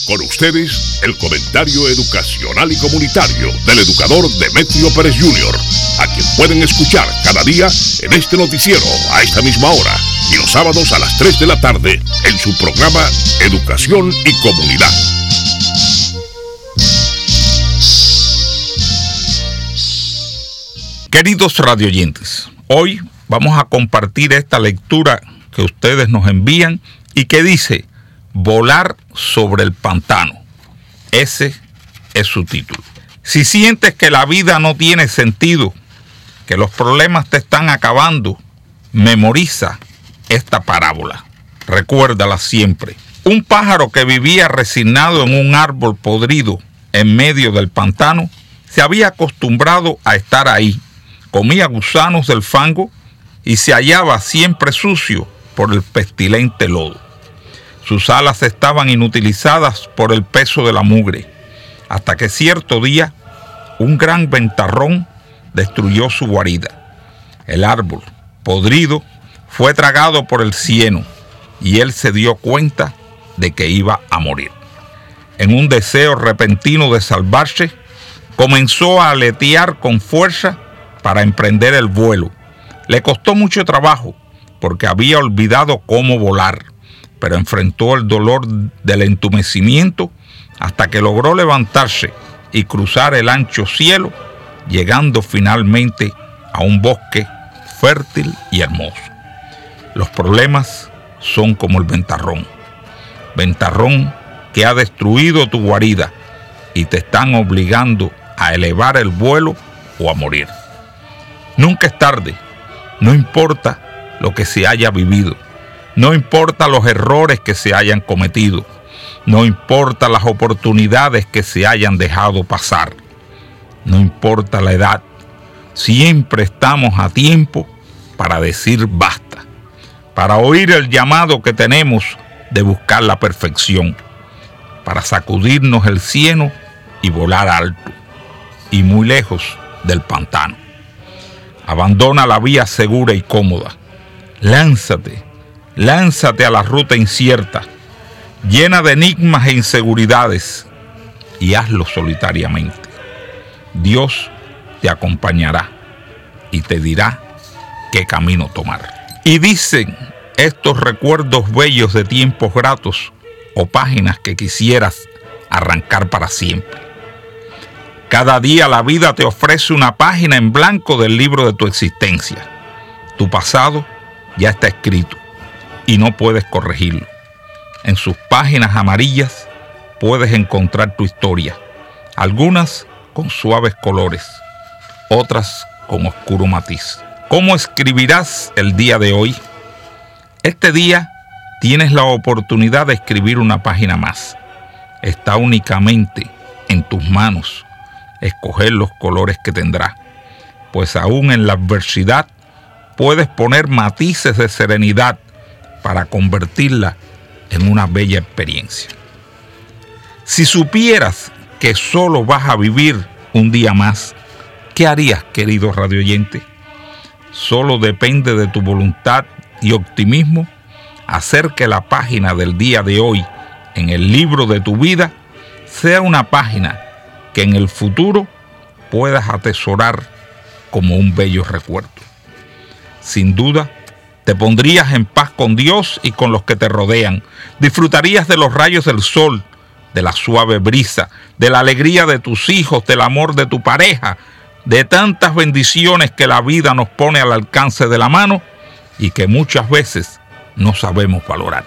Con ustedes, el comentario educacional y comunitario del educador Demetrio Pérez Jr., a quien pueden escuchar cada día en este noticiero a esta misma hora y los sábados a las 3 de la tarde en su programa Educación y Comunidad. Queridos radioyentes, hoy vamos a compartir esta lectura que ustedes nos envían y que dice: Volar sobre el pantano. Ese es su título. Si sientes que la vida no tiene sentido, que los problemas te están acabando, memoriza esta parábola. Recuérdala siempre. Un pájaro que vivía resignado en un árbol podrido en medio del pantano se había acostumbrado a estar ahí. Comía gusanos del fango y se hallaba siempre sucio por el pestilente lodo. Sus alas estaban inutilizadas por el peso de la mugre, hasta que cierto día un gran ventarrón destruyó su guarida. El árbol, podrido, fue tragado por el cieno y él se dio cuenta de que iba a morir. En un deseo repentino de salvarse, comenzó a aletear con fuerza para emprender el vuelo. Le costó mucho trabajo porque había olvidado cómo volar, pero enfrentó el dolor del entumecimiento hasta que logró levantarse y cruzar el ancho cielo, llegando finalmente a un bosque fértil y hermoso. Los problemas son como el ventarrón que ha destruido tu guarida y te están obligando a elevar el vuelo o a morir. Nunca es tarde, no importa lo que se haya vivido. No importa los errores que se hayan cometido, no importa las oportunidades que se hayan dejado pasar, no importa la edad, siempre estamos a tiempo para decir basta, para oír el llamado que tenemos de buscar la perfección, para sacudirnos el cieno y volar alto y muy lejos del pantano. Abandona la vía segura y cómoda, Lánzate a la ruta incierta, llena de enigmas e inseguridades, y hazlo solitariamente. Dios te acompañará y te dirá qué camino tomar. Y dicen estos recuerdos bellos de tiempos gratos o páginas que quisieras arrancar para siempre. Cada día la vida te ofrece una página en blanco del libro de tu existencia. Tu pasado ya está escrito y no puedes corregirlo. En sus páginas amarillas puedes encontrar tu historia, algunas con suaves colores, otras con oscuro matiz. ¿Cómo escribirás el día de hoy? Este día tienes la oportunidad de escribir una página más. Está únicamente en tus manos escoger los colores que tendrá, pues aún en la adversidad puedes poner matices de serenidad para convertirla en una bella experiencia. Si supieras que solo vas a vivir un día más, ¿qué harías, querido radioyente? Solo depende de tu voluntad y optimismo hacer que la página del día de hoy en el libro de tu vida sea una página que en el futuro puedas atesorar como un bello recuerdo. Sin duda, te pondrías en paz con Dios y con los que te rodean. Disfrutarías de los rayos del sol, de la suave brisa, de la alegría de tus hijos, del amor de tu pareja, de tantas bendiciones que la vida nos pone al alcance de la mano y que muchas veces no sabemos valorar.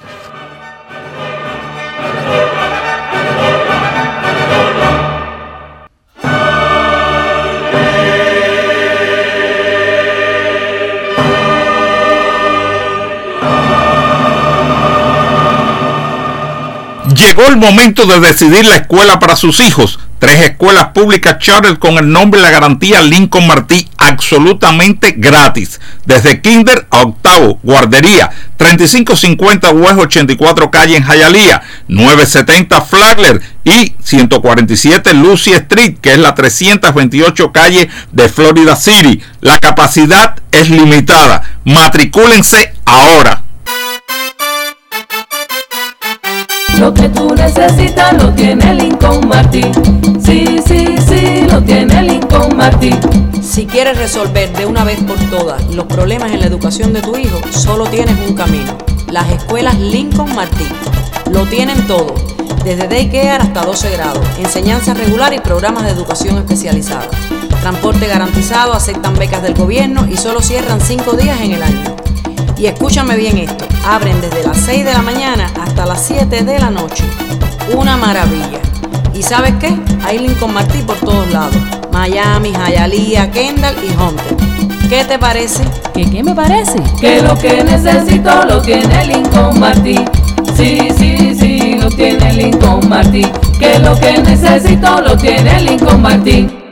Llegó el momento de decidir la escuela para sus hijos. 3 escuelas públicas charter con el nombre y la garantía Lincoln Martí, absolutamente gratis. Desde kinder a octavo, guardería, 3550 West 84 calle en Hialeah, 970 Flagler y 147 Lucy Street, que es la 328 calle de Florida City. La capacidad es limitada. Matricúlense ahora. Lo que tú necesitas lo tiene Lincoln Martin. Sí, sí, sí, lo tiene Lincoln Martin. Si quieres resolver de una vez por todas los problemas en la educación de tu hijo, solo tienes un camino: las escuelas Lincoln Martin. Lo tienen todo, desde daycare hasta 12 grados, enseñanza regular y programas de educación especializada. Transporte garantizado, aceptan becas del gobierno y solo cierran 5 días en el año. Y escúchame bien esto, abren desde las 6 de la mañana hasta las 7 de la noche. Una maravilla. ¿Y sabes qué? Hay Lincoln Martin por todos lados: Miami, Hialeah, Kendall y Hunter. ¿Qué te parece? ¿Qué me parece? Que lo que necesito lo tiene Lincoln Martin. Sí, sí, sí, lo tiene Lincoln Martin. Que lo que necesito lo tiene Lincoln Martin.